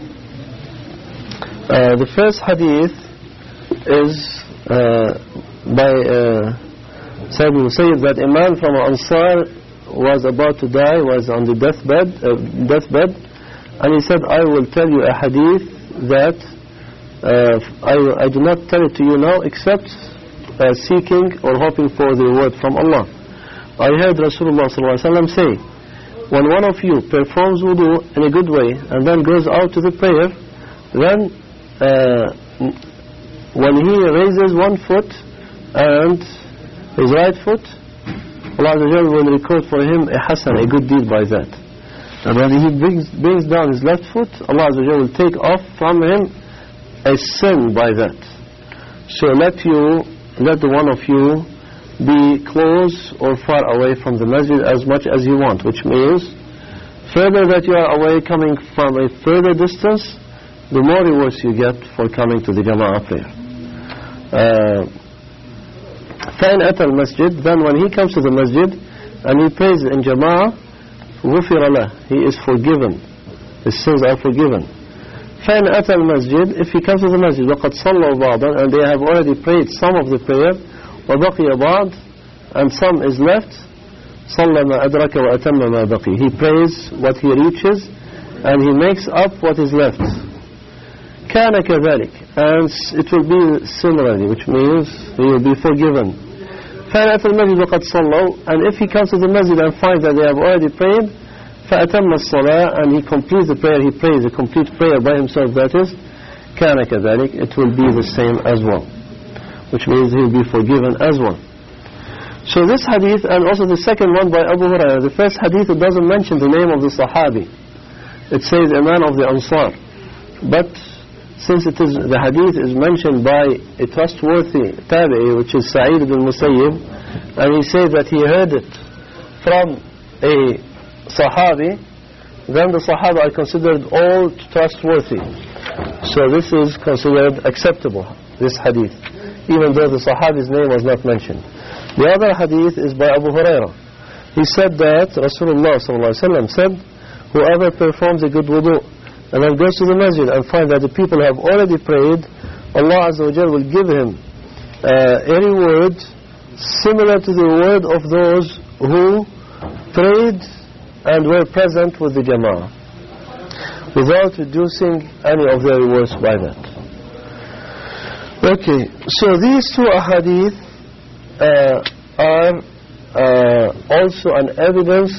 Uh, the first hadith is uh, by uh, Sa'id ibn Musayyib that a man from Ansar was about to die, was on the deathbed, uh, deathbed, and he said, I will tell you a hadith that uh, I, I do not tell it to you now except uh, seeking or hoping for the reward from Allah. I heard Rasulullah sallallahu alaihi wasallam say, when one of you performs wudu in a good way and then goes out to the prayer, then uh, when he raises one foot and his right foot, Allah will record for him a hasan, a good deed by that. And when he brings, brings down his left foot, Allah will take off from him a sin by that. So let you, let the one of you be close or far away from the masjid as much as you want, which means further that you are away, coming from a further distance, the more rewards you get for coming to the Jama'ah prayer. Uh, فَإِنْ أَتَى الْمَسْجِدِ, then when he comes to the masjid and he prays in Jama'ah, غُفِرَ لَهُ, he is forgiven, his sins are forgiven. فإن أتى المسجد, if he comes to the masjid وقد صلوا بعضا, and they have already prayed some of the prayer, وبقي بعض, and some is left, صلى ما أدرك وأتم ما بقي, he prays what he reaches and he makes up what is left. كان كذلك, and it will be similarly, which means he will be forgiven. فإن أتى المسجد وقد صلوا, and if he comes to the masjid and finds that they have already prayed, فأتم الصلاة, and he completes the prayer, he prays a complete prayer by himself, that is, كان كذلك, it will be the same as well, which means he will be forgiven as well. So this hadith, and also the second one by Abu Hurairah, the first hadith, it doesn't mention the name of the Sahabi. It says a man of the Ansar. But since it is, the hadith is mentioned by a trustworthy tabi'i, which is Sa'id ibn Musayyib, and he said that he heard it from a Sahabi, then the Sahaba are considered all trustworthy. So this is considered acceptable, this hadith, even though the Sahabi's name was not mentioned. The other hadith is by Abu Hurairah. He said that Rasulullah sallallahu alaihi wasallam said, whoever performs a good wudu and then goes to the masjid and finds that the people have already prayed, Allah Azza wa Jal will give him uh, a reward similar to the reward of those who prayed and were present with the Jama'ah, without reducing any of their rewards by that. Okay, so these two ahadith uh, are uh, also an evidence.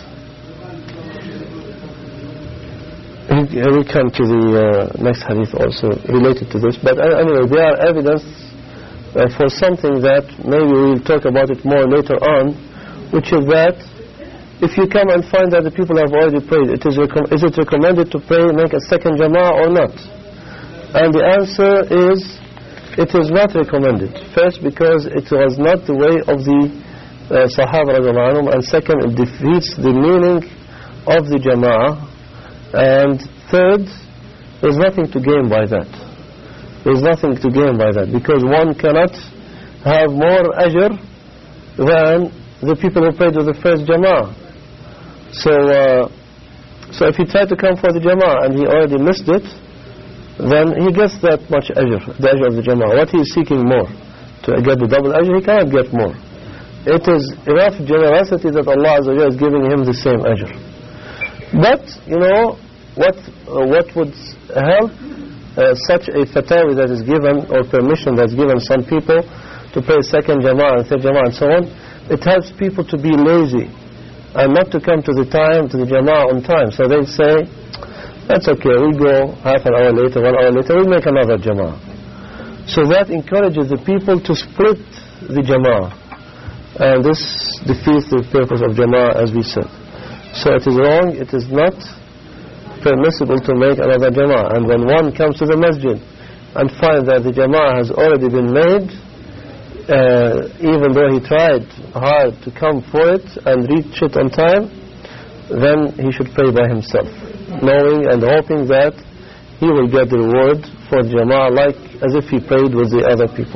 We come to the uh, next hadith also related to this, but uh, anyway, they are evidence uh, for something that maybe we'll talk about it more later on, which is that if you come and find that the people have already prayed, it is, is it recommended to pray, make a second jama'ah or not? And the answer is, it is not recommended. First, because it was not the way of the uh, Sahaba radiallahu anhum, and second, it defeats the meaning of the jama'ah, and third, there's nothing to gain by that. There's nothing to gain by that, because one cannot have more ajr than the people who prayed with the first jama'ah. So, uh, so if he tried to come for the jama'ah and he already missed it, then he gets that much ajr, the ajr of the jama'ah. What he is seeking more, to get the double ajr, he cannot get more. It is enough generosity that Allah Azza wa Jalla is giving him the same ajr. But, you know, what uh, what would help uh, such a fatawi that is given, or permission that's given some people to pray second jama'ah and third jama'ah and so on, it helps people to be lazy and not to come to the time, to the jama'ah on time. So they say, that's okay, we'll go half an hour later, one hour later, we'll make another jama'ah. So that encourages the people to split the jama'ah. And this defeats the purpose of jama'ah, as we said. So it is wrong, it is not permissible to make another jama'ah. And when one comes to the masjid and finds that the jama'ah has already been made, Uh, even though he tried hard to come for it and reach it on time, then he should pray by himself, knowing and hoping that he will get the reward for the jama'ah, like as if he prayed with the other people.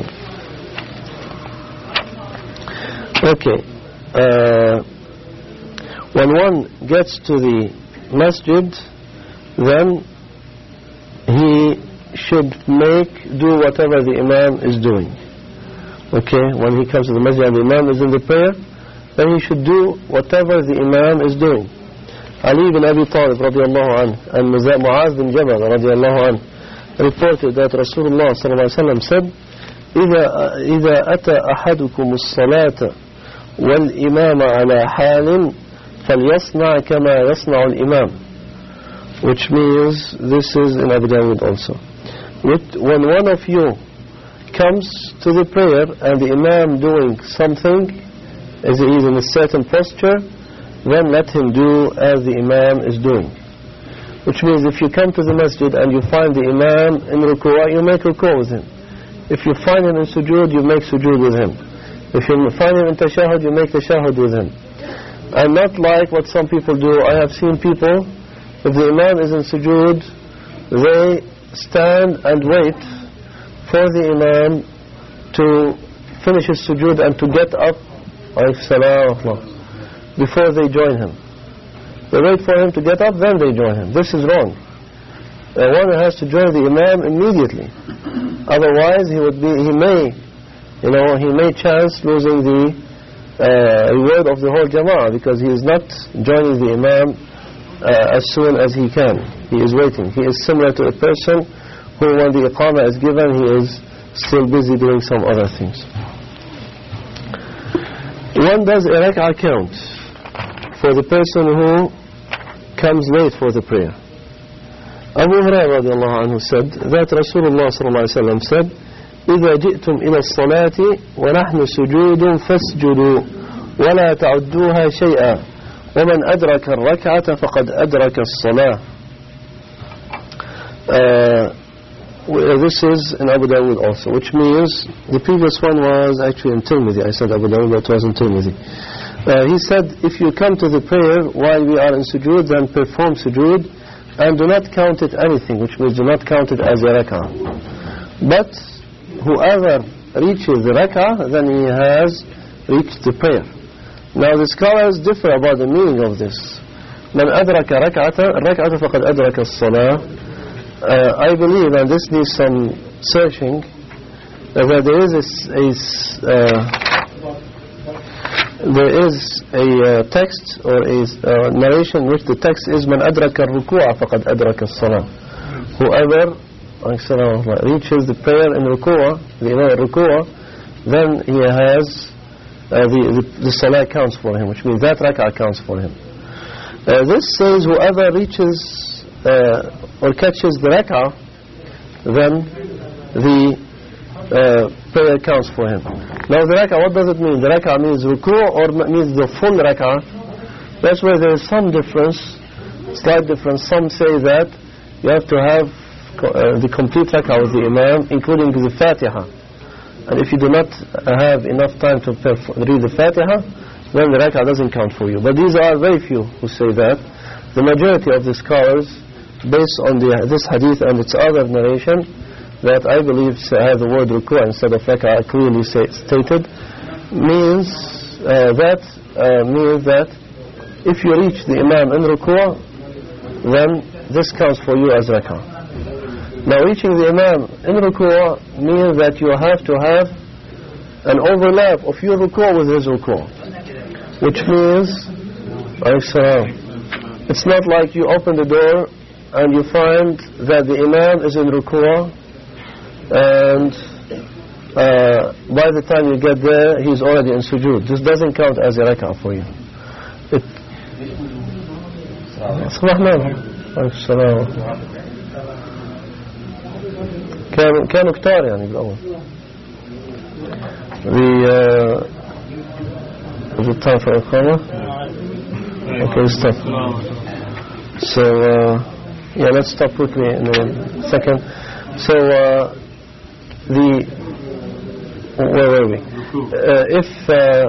Okay, uh, when one gets to the masjid, then he should make, do whatever the imam is doing. Okay, when he comes to the masjid and the imam is in the prayer, then he should do whatever the imam is doing. Ali ibn Abi Talib radiallahu anhu and Mu'az bin Jabal radiallahu anhu reported that Rasulullah sallallahu alaihi wasallam said, إذا إذا أتى أحدكم الصلاة والإمام على حال فليصنع كما يصنع الإمام, which means, this is in Abu Dawud also, when one of you comes to the prayer and the imam doing something, as he is in a certain posture, then let him do as the imam is doing. Which means if you come to the masjid and you find the imam in ruku'ah, you make ruku'ah with him. If you find him in sujood, you make sujood with him. If you find him in tashahud, you make tashahud with him. And not like what some people do. I have seen people, if the imam is in sujood, they stand and wait for the imam to finish his sujood and to get up before they join him. They wait for him to get up, then they join him. This is wrong. uh, one has to join the Imam immediately. Otherwise, he would be, he may, you know, he may chance losing the uh, reward of the whole Jama'ah because he is not joining the Imam uh, as soon as he can. He is waiting. He is similar to a person who, when the Iqamah is given, he is still busy doing some other things. One does a rak'ah count for the person who comes late for the prayer. Abu Hurairah radiallahu anhu said that Rasulullah sallallahu alayhi wa sallam said, إِذَا جِئْتُمْ إِلَى الصَّلَاةِ وَنَحْنُ سُجُودٌ فَاسْجُدُوا وَلَا تَعُدُّوهَا شَيْئًا وَمَنْ أَدْرَكَ الرَّكْعَةَ فَقَدْ أَدْرَكَ الصَّلَاةِ. Uh, this is in Abu Dawud also, which means the previous one was actually in Tirmidhi. I said Abu Dawud, but it was in Tirmidhi. Uh, he said, if you come to the prayer while we are in sujood, then perform sujood and do not count it anything, which means do not count it as a rak'ah. But whoever reaches the rak'ah, then he has reached the prayer. Now the scholars differ about the meaning of this. من أدرك ركعة الركعة فقد أدرك الصلاة. Uh, I believe, and this needs some searching, uh, that there is a, a uh, there is a uh, text or a uh, narration in which the text is من أدرك الركوع فقد أدرك الصلاة. Whoever reaches the prayer in ruku'ah, the imam ruku'ah, then he has uh, the, the the salah counts for him, which means that rak'ah counts for him. Uh, this says whoever reaches uh, or catches the rak'ah, then the uh, prayer counts for him. Now the rak'ah, what does it mean? The rak'ah means ruku' or means the full rak'ah? That's where there is some difference, slight difference. Some say that you have to have uh, the complete rak'ah with the imam, including the Fatiha. And if you do not have enough time to read the Fatiha, then the rak'ah doesn't count for you. But these are very few who say that. The majority of the scholars, based on the, this hadith and its other narration, that I believe has the word ruku' instead of rak'ah clearly say, stated, means uh, that uh, means that if you reach the imam in ruku', then this counts for you as rak'ah. Now reaching the imam in ruku' means that you have to have an overlap of your ruku' with his ruku', which means it's not like you open the door and you find that the imam is in ruku' and uh, by the time you get there he's already in sujood. This doesn't count as a rak'ah for you. It كانوا كانوا كتار يعني بالأول. The uh, is it time for Iqamah? Okay, stop. So uh, yeah, let's stop quickly in a second. So uh, the where were we? Uh, if uh,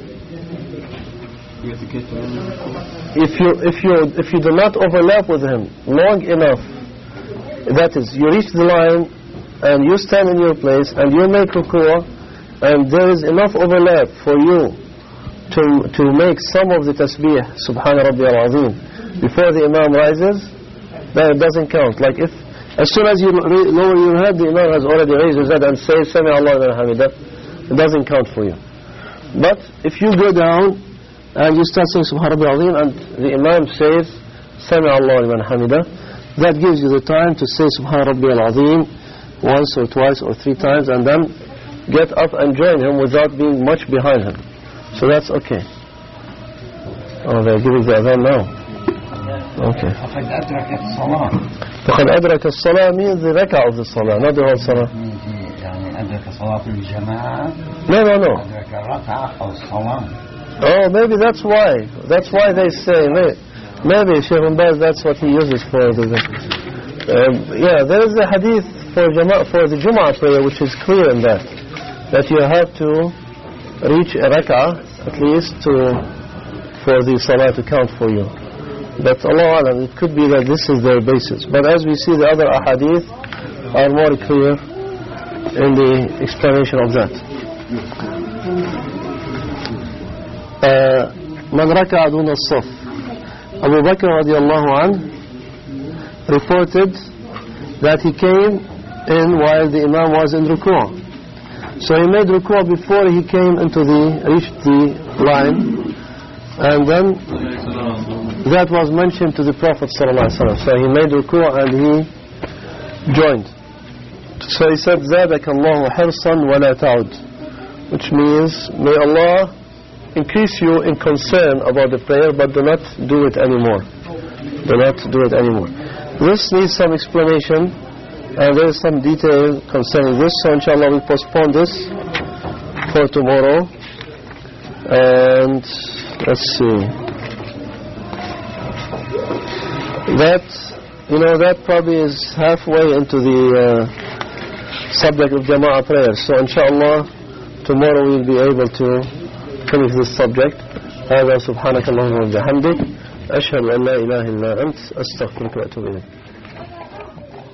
if you if you if you do not overlap with him long enough, that is, you reach the line and you stand in your place and you make ruku', and there is enough overlap for you to to make some of the tasbih Subhana Rabbiyal Azim before the imam rises, then it doesn't count. Like if as soon as you lower your head, the imam has already raised his head and says Sami Allahu liman hamidah, it doesn't count for you. But if you go down and you start saying Subhana Rabbiyal Azim and the imam says Sami Allahu liman hamidah, that gives you the time to say Subhana Rabbiyal Azim once or twice or three times and then get up and join him without being much behind him. So that's okay. Oh, they're giving the adhan now. Okay. فقد أدرك الصلاة means the rak'ah of the salah, not the whole salah. No, no, no. Oh, maybe that's why. That's why they say, maybe, maybe Shaykh Ibn Baz, that's what he uses for the... Um, yeah, there is a hadith for, Jama, for the Jum'ah prayer which is clear in that. That you have to reach a rak'ah at least to for the salah to count for you. But Allah Alam, it could be that this is their basis. But as we see, the other ahadith are more clear in the explanation of that. من ركع دون الصف. Abu Bakr radiallahu anhu reported that he came in while the Imam was in ruku'. So he made ruku' before he came into the, reached the line, and then that was mentioned to the Prophet ﷺ. So he made ruku' and he joined. So he said, زَادَكَ اللَّهُ حِرْصًا وَلَا تَعُدْ, which means, may Allah increase you in concern about the prayer, but do not do it anymore. Do not do it anymore. This needs some explanation, and there is some detail concerning this. So inshallah we postpone this for tomorrow. And let's see. That, you know, that probably is halfway into the uh, subject of Jama'ah prayer. So inshallah tomorrow we'll be able to finish this subject. هذا سبحانك اللهم وبحمدك أشهد أن لا إله إلا أنت أستغفرك وأتوب إليك.